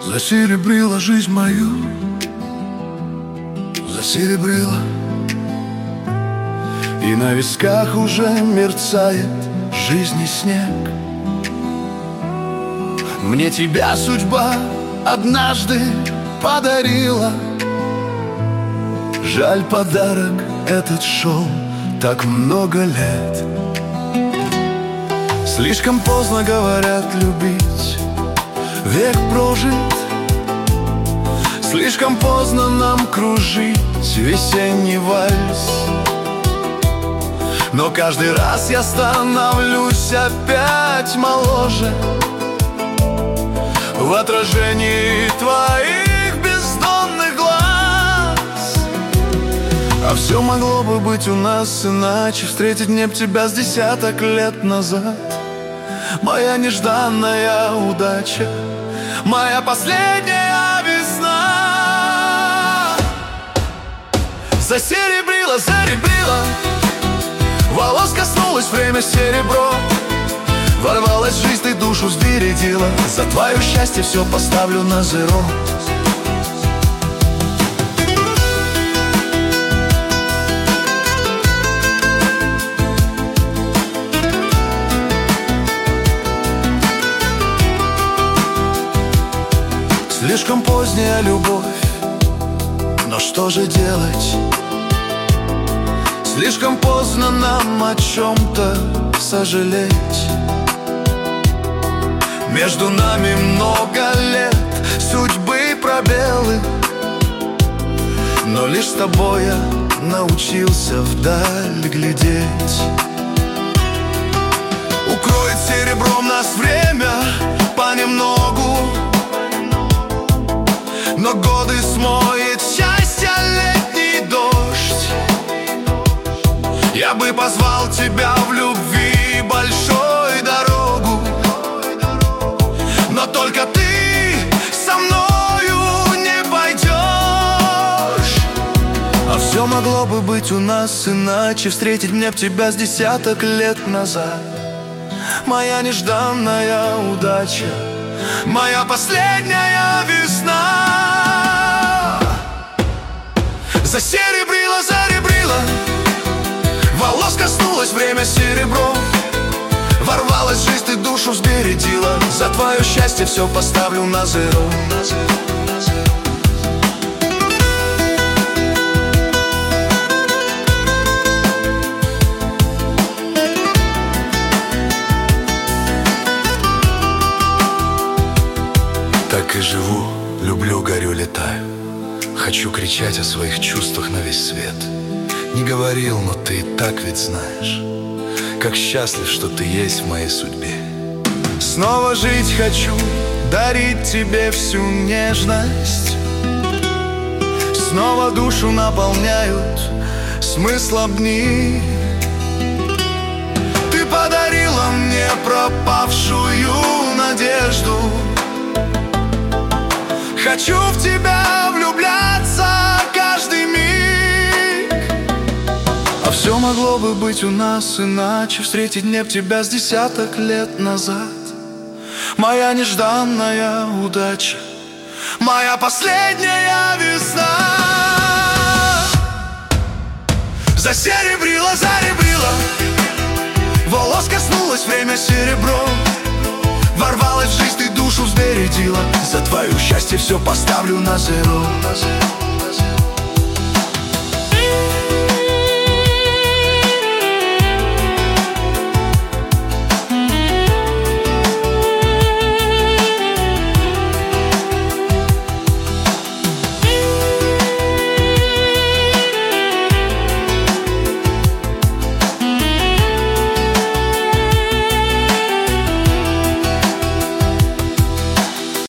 Засеребрила жизнь мою, засеребрила, и на висках уже мерцает жизни снег. Мне тебя судьба однажды подарила. Жаль, подарок этот шел так много лет. Слишком поздно, говорят, любить, век прожит. Слишком поздно нам кружить весенний вальс. Но каждый раз я становлюсь опять моложе в отражении твоих бездонных глаз. А все могло бы быть у нас иначе. Встретить мне б тебя с десяток лет назад. Моя нежданная удача, моя последняя весна. Засеребрила, заребрила, волос коснулось время серебро. Ворвалась в жизнь, ты душу сбередила. За твое счастье все поставлю на зеро. Слишком поздняя любовь, но что же делать? Слишком поздно нам о чем-то сожалеть. Между нами много лет, судьбы пробелы, но лишь с тобой я научился вдаль глядеть. Укроет серебром нас время понемногу, но годы смоет счастье летний дождь. Я бы позвал тебя в любви большой дорогу, но только ты со мною не пойдешь. А все могло бы быть у нас иначе. Встретить мне б тебя с десяток лет назад. Моя нежданная удача, моя последняя весна. Засеребрила, заребрила, волос коснулось время серебро. Ворвалась в жизнь, ты душу взбередила. За твое счастье все поставлю на зеро. Так и живу, люблю, горю, летаю. Хочу кричать о своих чувствах на весь свет. Не говорил, но ты и так ведь знаешь, как счастлив, что ты есть в моей судьбе. Снова жить хочу, дарить тебе всю нежность. Снова душу наполняют смыслом дни. Ты подарила мне пропавшую надежду. Хочу в тебя влюбляться каждый миг. А все могло бы быть у нас иначе. Встретить мне б тебя с десяток лет назад. Моя нежданная удача, моя последняя весна. Засеребрила, заребрила, волос коснулось время серебро. Ворвалась в жизнь, ты душу взбередила. За твое счастье все поставлю на зеро.